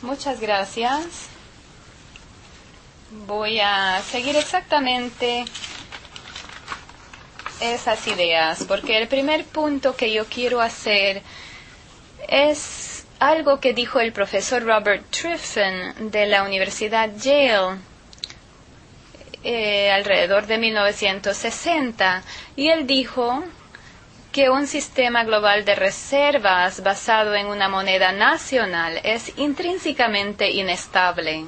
Muchas gracias. Voy a seguir exactamente esas ideas, porque el primer punto que yo quiero hacer es algo que dijo el profesor Robert Triffin de la Universidad Yale alrededor de 1960, y él dijo que un sistema global de reservas basado en una moneda nacional es intrínsecamente inestable.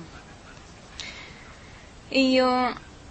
Y yo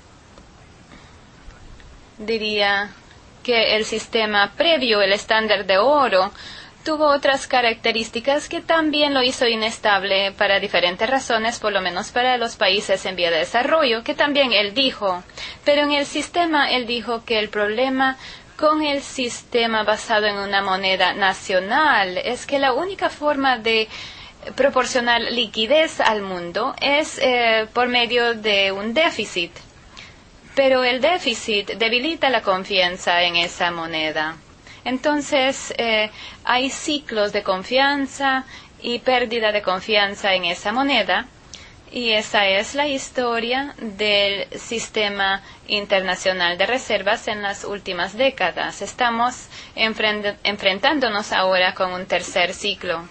diría que el sistema previo, el estándar de oro, tuvo otras características que también lo hizo inestable para diferentes razones, por lo menos para los países en vía de desarrollo, que también él dijo. Pero en el sistema él dijo que el problema con el sistema basado en una moneda nacional es que la única forma de proporcionar liquidez al mundo es por medio de un déficit. Pero el déficit debilita la confianza en esa moneda. Entonces, hay ciclos de confianza y pérdida de confianza en esa moneda, y esa es la historia del sistema internacional de reservas en las últimas décadas. Estamos enfrentándonos ahora con un tercer ciclo.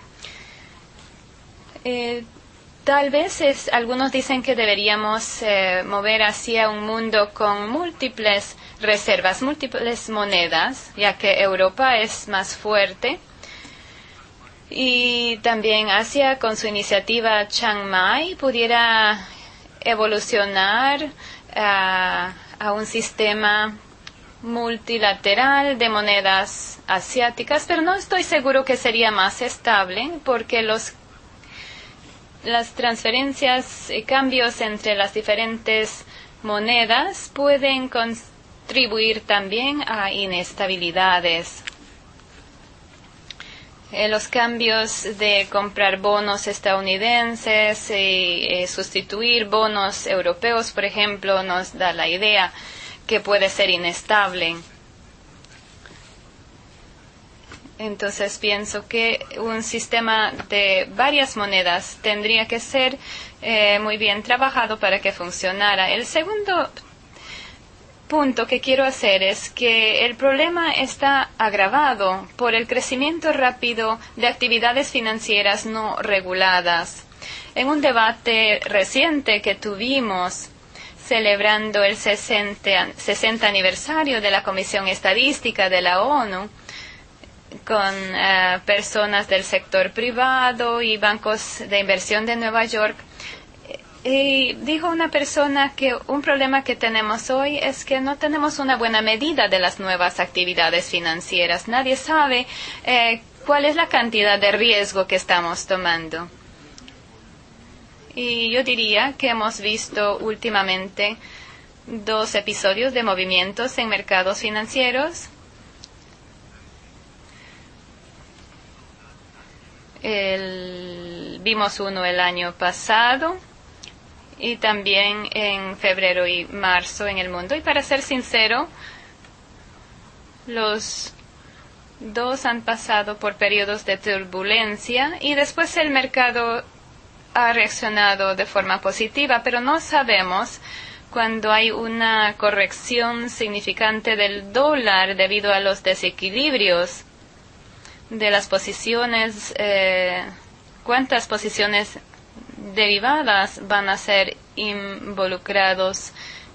Tal vez algunos dicen que deberíamos mover hacia un mundo con múltiples reservas, múltiples monedas, ya que Europa es más fuerte. Y también Asia, con su iniciativa Chiang Mai, pudiera evolucionar a un sistema multilateral de monedas asiáticas, pero no estoy seguro que sería más estable, porque las transferencias y cambios entre las diferentes monedas pueden contribuir también a inestabilidades. Los cambios de comprar bonos estadounidenses y sustituir bonos europeos, por ejemplo, nos da la idea que puede ser inestable. Entonces pienso que un sistema de varias monedas tendría que ser muy bien trabajado para que funcionara. El segundo punto que quiero hacer es que el problema está agravado por el crecimiento rápido de actividades financieras no reguladas. En un debate reciente que tuvimos celebrando el 60 aniversario de la Comisión Estadística de la ONU, con personas del sector privado y bancos de inversión de Nueva York, y dijo una persona que un problema que tenemos hoy es que no tenemos una buena medida de las nuevas actividades financieras. Nadie sabe cuál es la cantidad de riesgo que estamos tomando. Y yo diría que hemos visto últimamente 2 episodios de movimientos en mercados financieros. Vimos uno el año pasado y también en febrero y marzo en el mundo. Y para ser sincero, los 2 han pasado por periodos de turbulencia y después el mercado ha reaccionado de forma positiva, pero no sabemos cuando hay una corrección significante del dólar debido a los desequilibrios de las posiciones, cuántas posiciones derivadas van a ser involucrados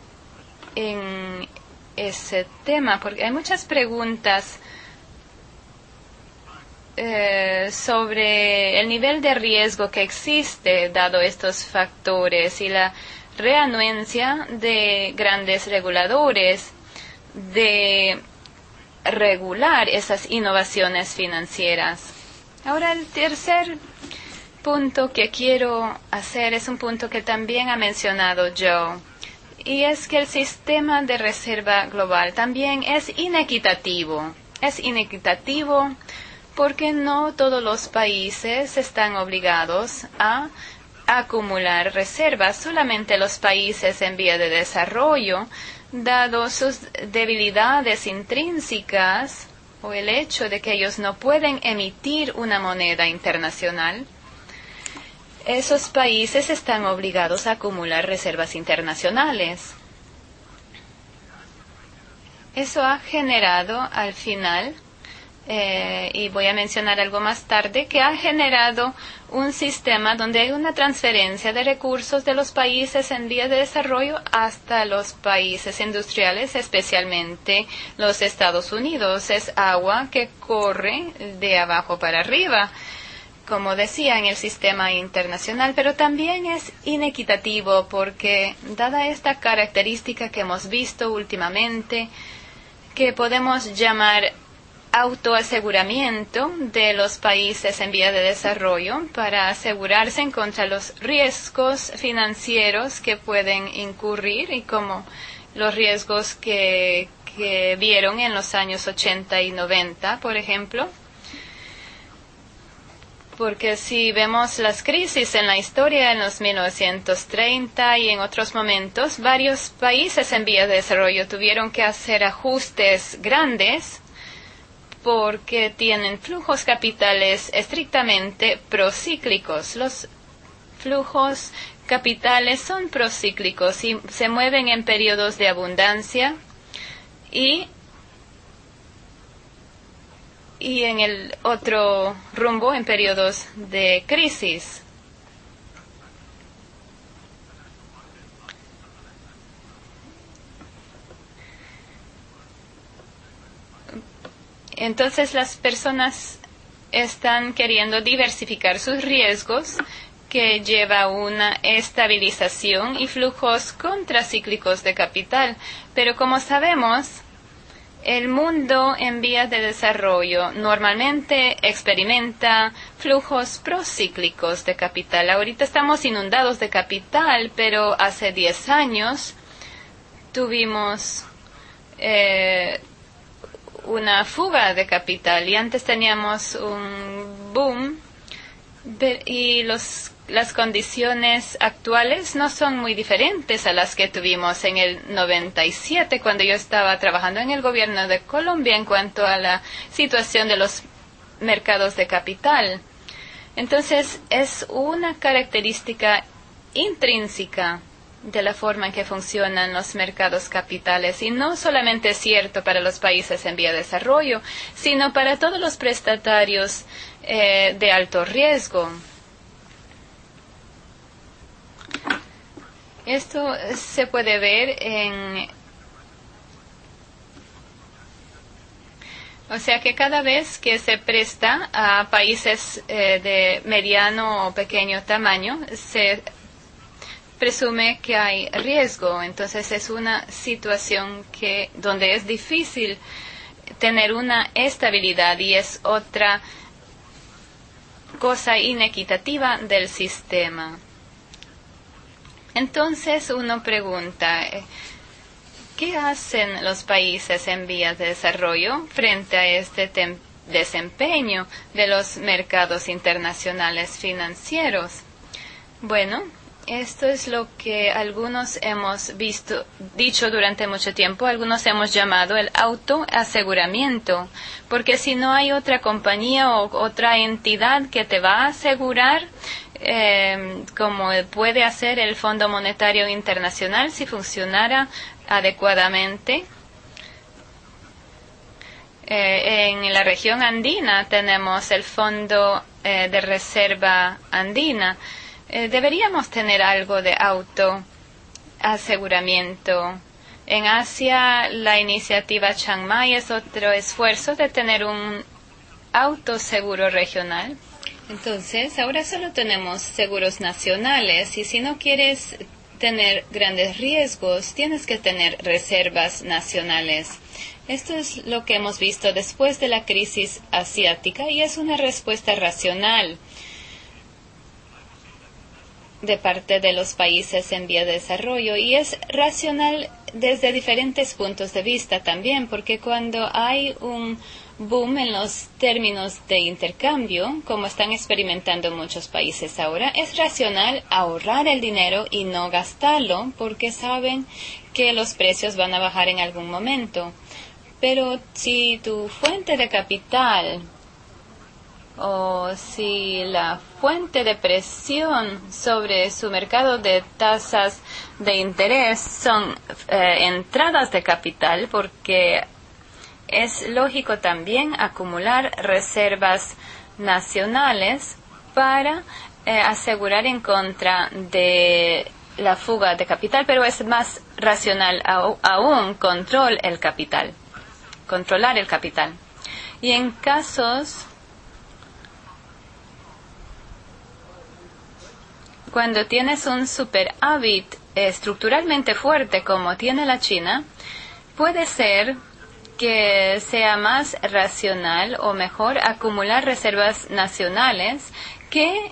en ese tema, porque hay muchas preguntas sobre el nivel de riesgo que existe dado estos factores y la reanuencia de grandes reguladores de regular esas innovaciones financieras. Ahora, el tercer punto que quiero hacer es un punto que también ha mencionado Joe, y es que el sistema de reserva global también es inequitativo. Es inequitativo porque no todos los países están obligados a acumular reservas. Solamente los países en vía de desarrollo, dado sus debilidades intrínsecas o el hecho de que ellos no pueden emitir una moneda internacional, esos países están obligados a acumular reservas internacionales. Eso ha generado al final, y voy a mencionar algo más tarde, que ha generado un sistema donde hay una transferencia de recursos de los países en vías de desarrollo hasta los países industriales, especialmente los Estados Unidos. Es agua que corre de abajo para arriba, como decía, en el sistema internacional, pero también es inequitativo porque, dada esta característica que hemos visto últimamente, que podemos llamar autoaseguramiento de los países en vía de desarrollo para asegurarse contra los riesgos financieros que pueden incurrir y como los riesgos que vieron en los años 80 y 90, por ejemplo. Porque si vemos las crisis en la historia en los 1930 y en otros momentos, varios países en vía de desarrollo tuvieron que hacer ajustes grandes porque tienen flujos capitales estrictamente procíclicos. Los flujos capitales son procíclicos y se mueven en periodos de abundancia y en el otro rumbo en periodos de crisis. Entonces las personas están queriendo diversificar sus riesgos, que lleva a una estabilización y flujos contracíclicos de capital. Pero como sabemos, el mundo en vías de desarrollo normalmente experimenta flujos procíclicos de capital. Ahorita estamos inundados de capital, pero hace 10 años tuvimos una fuga de capital y antes teníamos un boom y las condiciones actuales no son muy diferentes a las que tuvimos en el 97 cuando yo estaba trabajando en el gobierno de Colombia en cuanto a la situación de los mercados de capital. Entonces es una característica intrínseca de la forma en que funcionan los mercados capitales y no solamente es cierto para los países en vía de desarrollo, sino para todos los prestatarios de alto riesgo. Esto se puede ver o sea que cada vez que se presta a países de mediano o pequeño tamaño, se presume que hay riesgo. Entonces es una situación donde es difícil tener una estabilidad y es otra cosa inequitativa del sistema. Entonces uno pregunta, ¿qué hacen los países en vías de desarrollo frente a este desempeño de los mercados internacionales financieros? Bueno, esto es lo que algunos hemos dicho durante mucho tiempo, algunos hemos llamado el autoaseguramiento, porque si no hay otra compañía o otra entidad que te va a asegurar, como puede hacer el Fondo Monetario Internacional si funcionara adecuadamente. En la región andina tenemos el Fondo de Reserva Andina. Deberíamos tener algo de autoaseguramiento. En Asia, la iniciativa Chiang Mai es otro esfuerzo de tener un autoseguro regional. Entonces, ahora solo tenemos seguros nacionales y si no quieres tener grandes riesgos, tienes que tener reservas nacionales. Esto es lo que hemos visto después de la crisis asiática y es una respuesta racional de parte de los países en vía de desarrollo y es racional desde diferentes puntos de vista también, porque cuando hay un boom en los términos de intercambio, como están experimentando muchos países ahora, es racional ahorrar el dinero y no gastarlo porque saben que los precios van a bajar en algún momento. Pero si tu fuente de capital o si la fuente de presión sobre su mercado de tasas de interés son entradas de capital, porque es lógico también acumular reservas nacionales para asegurar en contra de la fuga de capital, pero es más racional aún controlar el capital. Y en casos cuando tienes un superávit estructuralmente fuerte como tiene la China, puede ser que sea más racional o mejor acumular reservas nacionales que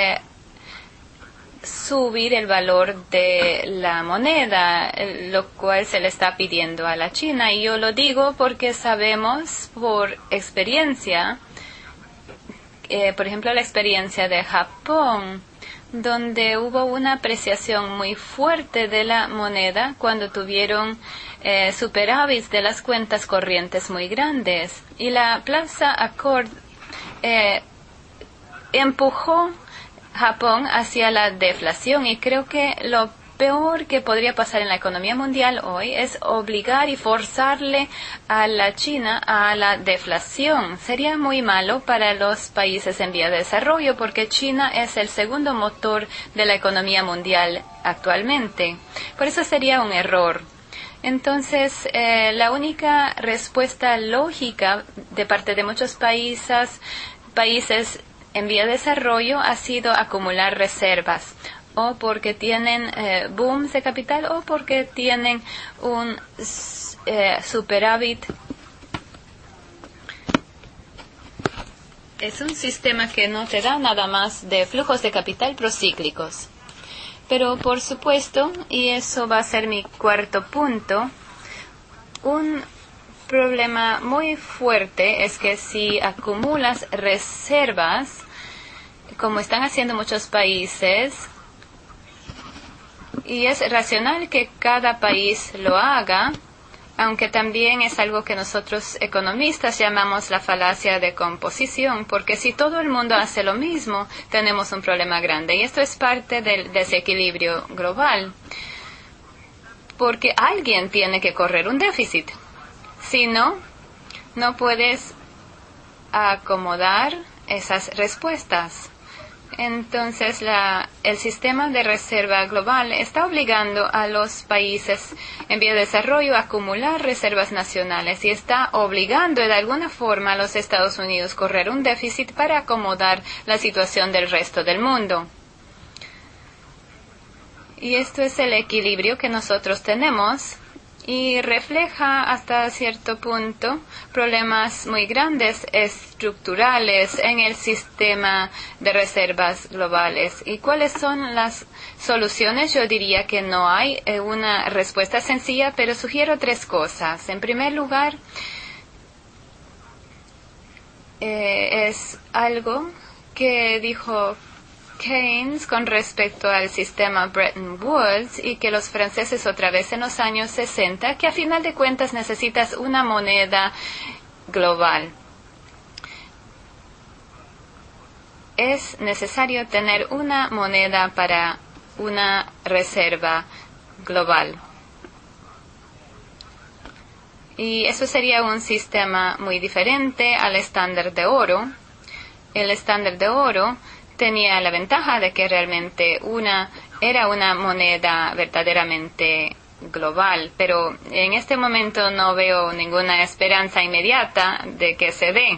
subir el valor de la moneda, lo cual se le está pidiendo a la China. Y yo lo digo porque sabemos por experiencia, por ejemplo, la experiencia de Japón, donde hubo una apreciación muy fuerte de la moneda cuando tuvieron superávits de las cuentas corrientes muy grandes. Y la Plaza Accord empujó Japón hacia la deflación, y creo que lo peor que podría pasar en la economía mundial hoy es obligar y forzarle a la China a la deflación. Sería muy malo para los países en vía de desarrollo, porque China es el segundo motor de la economía mundial actualmente. Por eso sería un error. Entonces, la única respuesta lógica de parte de muchos países en vía de desarrollo ha sido acumular reservas, o porque tienen booms de capital, o porque tienen un superávit. Es un sistema que no te da nada más de flujos de capital procíclicos. Pero por supuesto, y eso va a ser mi cuarto punto, un problema muy fuerte es que si acumulas reservas, como están haciendo muchos países, y es racional que cada país lo haga, aunque también es algo que nosotros economistas llamamos la falacia de composición, porque si todo el mundo hace lo mismo, tenemos un problema grande. Y esto es parte del desequilibrio global, porque alguien tiene que correr un déficit. Si no, no puedes acomodar esas respuestas. Entonces, el sistema de reserva global está obligando a los países en vía de desarrollo a acumular reservas nacionales, y está obligando de alguna forma a los Estados Unidos a correr un déficit para acomodar la situación del resto del mundo. Y esto es el equilibrio que nosotros tenemos, y refleja hasta cierto punto problemas muy grandes estructurales en el sistema de reservas globales. ¿Y cuáles son las soluciones? Yo diría que no hay una respuesta sencilla, pero sugiero tres cosas. En primer lugar, es algo que dijo Keynes con respecto al sistema Bretton Woods, y que los franceses otra vez en los años 60, que a final de cuentas necesitas una moneda global. Es necesario tener una moneda para una reserva global. Y eso sería un sistema muy diferente al estándar de oro. El estándar de oro tenía la ventaja de que realmente era una moneda verdaderamente global, pero en este momento no veo ninguna esperanza inmediata de que se dé,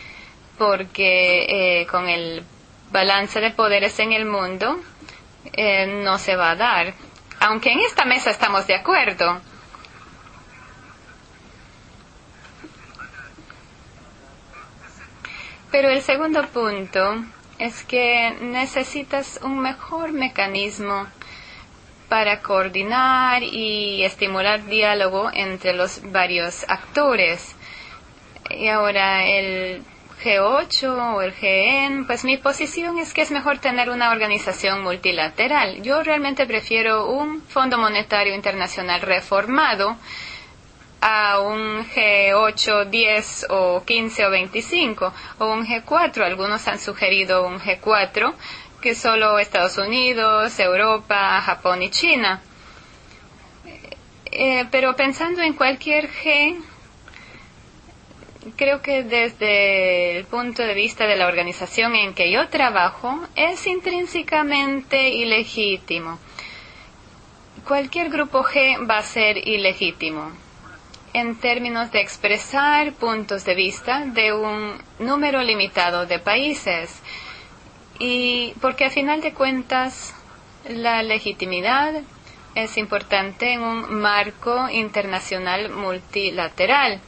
porque con el balance de poderes en el mundo no se va a dar, aunque en esta mesa estamos de acuerdo. Pero el segundo punto es que necesitas un mejor mecanismo para coordinar y estimular diálogo entre los varios actores. Y ahora el G8 o el G-N, pues mi posición es que es mejor tener una organización multilateral. Yo realmente prefiero un Fondo Monetario Internacional reformado, a un G8, 10 o 15 o 25 o un G4. Algunos han sugerido un G4 que solo Estados Unidos, Europa, Japón y China. Pero pensando en cualquier G, creo que desde el punto de vista de la organización en que yo trabajo, es intrínsecamente ilegítimo. Cualquier grupo G va a ser ilegítimo en términos de expresar puntos de vista de un número limitado de países. Y porque a final de cuentas la legitimidad es importante en un marco internacional multilateral.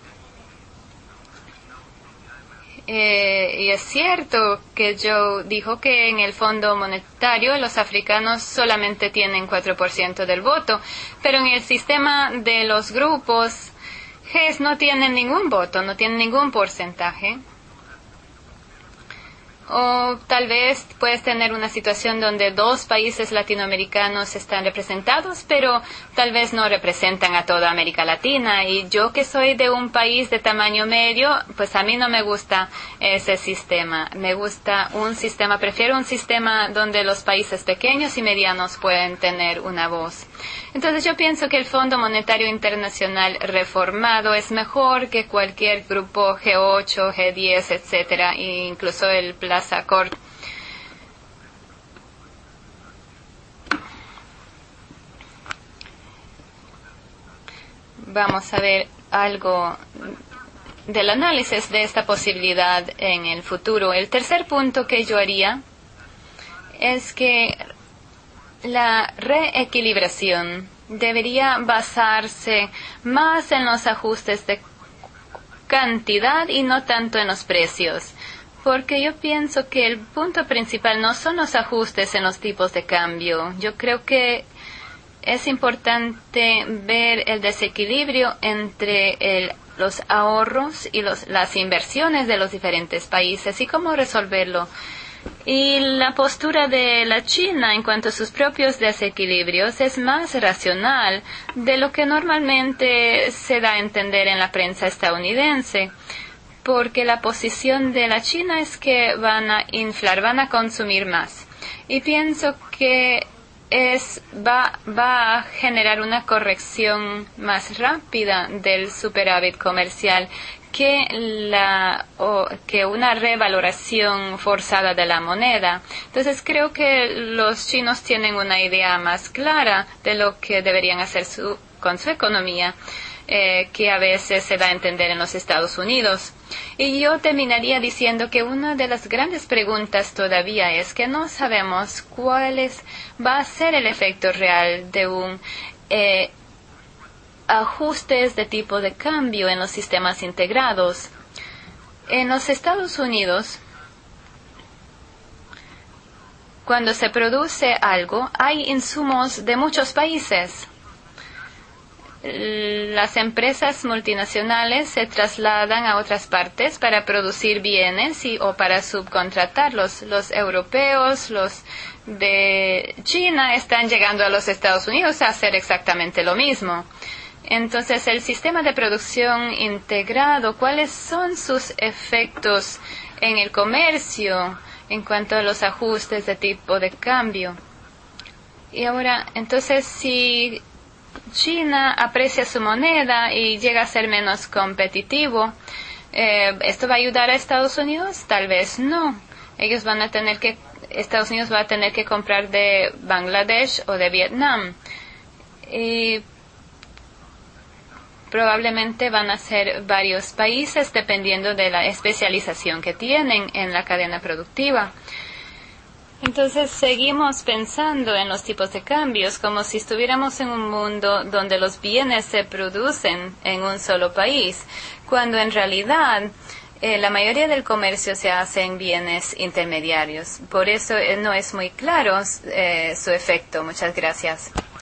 Y es cierto que Joe dijo que en el Fondo Monetario los africanos solamente tienen 4% del voto, pero en el sistema de los grupos Gs no tienen ningún voto, no tienen ningún porcentaje. O tal vez puedes tener una situación donde 2 países latinoamericanos están representados, pero tal vez no representan a toda América Latina. Y yo que soy de un país de tamaño medio, pues a mí no me gusta ese sistema. Me gusta prefiero un sistema donde los países pequeños y medianos pueden tener una voz. Entonces yo pienso que el Fondo Monetario Internacional reformado es mejor que cualquier grupo G8, G10, etcétera, e incluso el Plaza Accord. Vamos a ver algo del análisis de esta posibilidad en el futuro. El tercer punto que yo haría es que la reequilibración debería basarse más en los ajustes de cantidad y no tanto en los precios, porque yo pienso que el punto principal no son los ajustes en los tipos de cambio. Yo creo que es importante ver el desequilibrio entre los ahorros y las inversiones de los diferentes países y cómo resolverlo. Y la postura de la China en cuanto a sus propios desequilibrios es más racional de lo que normalmente se da a entender en la prensa estadounidense, porque la posición de la China es que van a inflar, van a consumir más. Y pienso que va a generar una corrección más rápida del superávit comercial que una revaloración forzada de la moneda. Entonces creo que los chinos tienen una idea más clara de lo que deberían hacer con su economía, que a veces se da a entender en los Estados Unidos. Y yo terminaría diciendo que una de las grandes preguntas todavía es que no sabemos cuál va a ser el efecto real de un ajustes de tipo de cambio en los sistemas integrados. En los Estados Unidos, cuando se produce algo, hay insumos de muchos países. Las empresas multinacionales se trasladan a otras partes para producir bienes o para subcontratarlos. Los europeos, los de China están llegando a los Estados Unidos a hacer exactamente lo mismo. Entonces, el sistema de producción integrado, ¿cuáles son sus efectos en el comercio en cuanto a los ajustes de tipo de cambio? Y ahora, entonces, si China aprecia su moneda y llega a ser menos competitivo, ¿esto va a ayudar a Estados Unidos? Tal vez no. Estados Unidos va a tener que comprar de Bangladesh o de Vietnam. Y probablemente van a ser varios países dependiendo de la especialización que tienen en la cadena productiva. Entonces seguimos pensando en los tipos de cambios como si estuviéramos en un mundo donde los bienes se producen en un solo país, cuando en realidad la mayoría del comercio se hace en bienes intermediarios. Por eso no es muy claro su efecto. Muchas gracias.